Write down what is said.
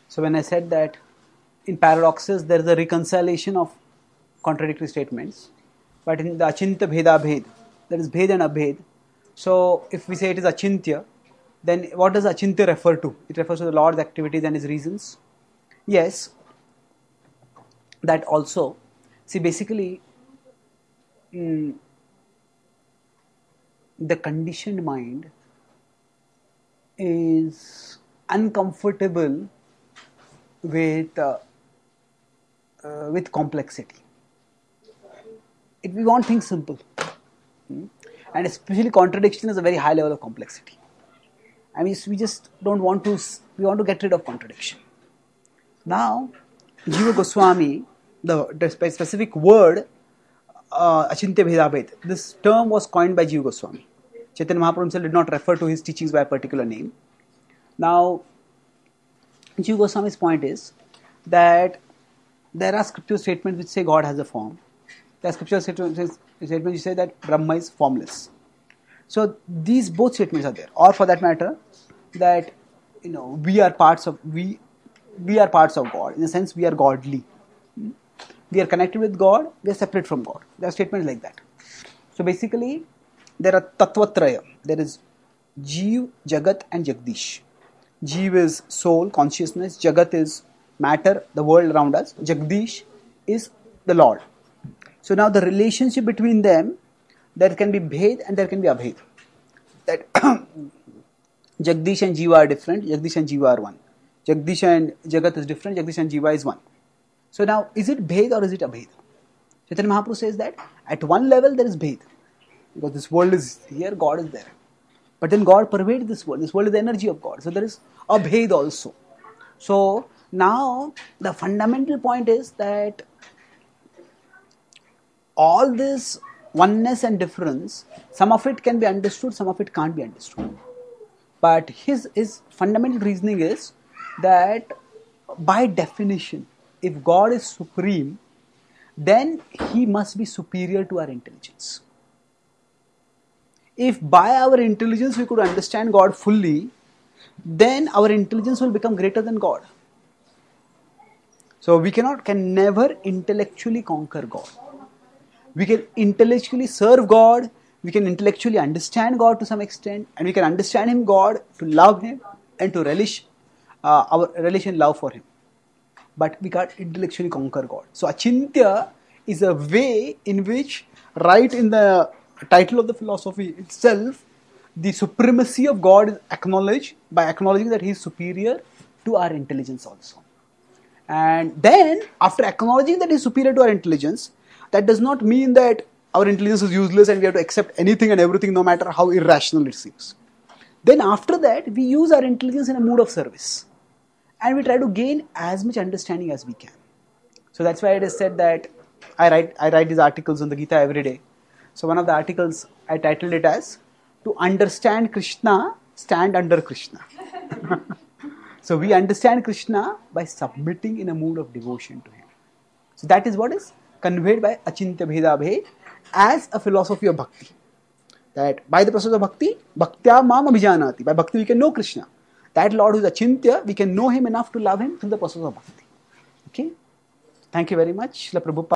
So when I said that in paradoxes there is a reconciliation of contradictory statements, but in the achintya bheda bhed, there is bhed and abhed. So if we say it is achintya, then what does achintya refer to? It refers to the Lord's activities and his reasons. Yes, that also. See, basically, the conditioned mind is uncomfortable with complexity. We want things simple, and especially contradiction is a very high level of complexity. I mean, we just don't want to. We want to get rid of contradiction. Now, Jiva Goswami, the specific word achintya bheda bhed, this term was coined by Jiva Goswami. Chaitanya Mahaprabhu himself did not refer to his teachings by a particular name. Now, Jiva Goswami's point is that there are scriptural statements which say God has a form. There are scriptural statements which say that Brahma is formless. So these both statements are there. Or for that matter, that we are parts of God. In a sense, we are godly. We are connected with God. We are separate from God. There are statements like that. So basically, there are Tattvatraya. There is Jeev, Jagat and Jagdish. Jeev is soul, consciousness. Jagat is matter, the world around us. Jagdish is the Lord. So now the relationship between them, there can be bhed and there can be abhed. That Jagdish and Jiva are different. Jagdish and Jiva are one. Jagdish and Jagat is different. Jagdish and Jiva is one. So now, is it bhed or is it abhed? Chaitanya Mahaprabhu says that at one level there is bhed. Because this world is here, God is there. But then God pervades this world. This world is the energy of God. So there is abhed also. So now the fundamental point is that all this oneness and difference, some of it can be understood, some of it can't be understood. But his fundamental reasoning is that by definition, if God is supreme, then he must be superior to our intelligence. If by our intelligence we could understand God fully, then our intelligence will become greater than God. So we can never intellectually conquer God. We can intellectually serve God, we can intellectually understand God to some extent, and we can understand Him, God, to love Him and to relish our relation love for Him. But we can't intellectually conquer God. So Achintya is a way in which, right in the title of the philosophy itself, the supremacy of God is acknowledged by acknowledging that He is superior to our intelligence also. And then, after acknowledging that He is superior to our intelligence, that does not mean that our intelligence is useless and we have to accept anything and everything no matter how irrational it seems. Then after that, we use our intelligence in a mood of service. And we try to gain as much understanding as we can. So that's why it is said that I write these articles on the Gita every day. So one of the articles, I titled it as, "To understand Krishna, stand under Krishna." So we understand Krishna by submitting in a mood of devotion to Him. So that is what is conveyed by Achintya Bheda Bhed as a philosophy of bhakti. That by the process of bhakti, bhaktya mam abhijanati. By bhakti we can know Krishna. That Lord who is Achintya, we can know Him enough to love Him through the process of bhakti. Okay? Thank you very much. Srila Prabhupada.